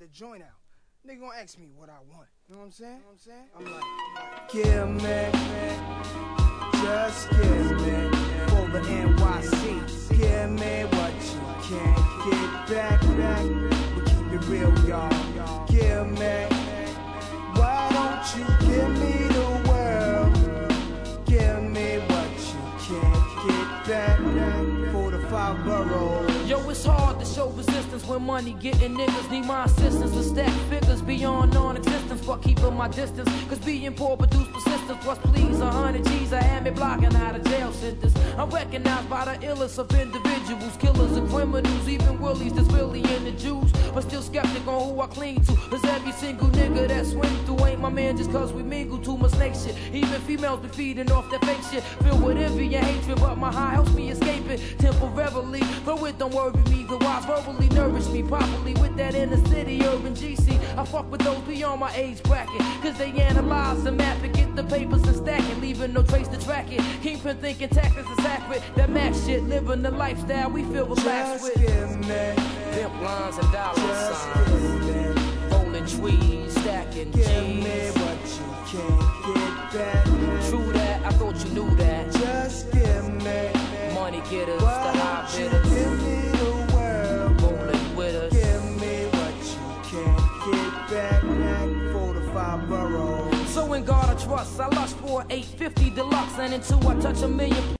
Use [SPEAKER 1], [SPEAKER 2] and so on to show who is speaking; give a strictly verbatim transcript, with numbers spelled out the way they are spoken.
[SPEAKER 1] the joint out. Nigga gonna ask me what I want. You know what I'm saying? You know what I'm saying? I'm like, I'm like, give me, just give me, for the N Y C. Give me what you can't get back, back. We keep it real, y'all. Give me, why don't you give me the world? Give me what you can't get back, back. For the five boroughs.
[SPEAKER 2] Yo, it's hard to show resistance when money getting niggas need my assistance to stack figures beyond non-existence, but keeping my distance. Cause being poor produce persistence. Plus, please, a hundred G's, I had me blocking out a jail sentence. I'm recognized by the illest of individuals, killers and criminals, even willies that's really into Jews. But still skeptic on who I cling to. Cause every single nigga that swing through ain't my man just cause we mingle too much snake shit. Even females be feeding off that fake shit. Filled with envy and hatred, but my high helps me escape it temporarily. Though it don't worry me, the wise verbally nourish me properly with that inner city urban G C. I fuck with those beyond my age bracket, cause they analyze and map it, get the papers and stack it, leaving no trace to track it. Kingpin thinking tactics is accurate, that max shit, living the lifestyle we feel relaxed with.
[SPEAKER 1] Give me,
[SPEAKER 2] pimp lines and dollar signs, rolling trees, stacking G's.
[SPEAKER 1] Give me what you can't get back.
[SPEAKER 2] True that, I thought you knew that.
[SPEAKER 1] Just give me,
[SPEAKER 2] money getters, the
[SPEAKER 1] why
[SPEAKER 2] high
[SPEAKER 1] don't you
[SPEAKER 2] bidders,
[SPEAKER 1] give me the world?
[SPEAKER 2] rolling with us.
[SPEAKER 1] Give me what you can't get back, back. For the five boroughs.
[SPEAKER 2] So in God I trust, I lust for eight fifty deluxe, and until I touch a million.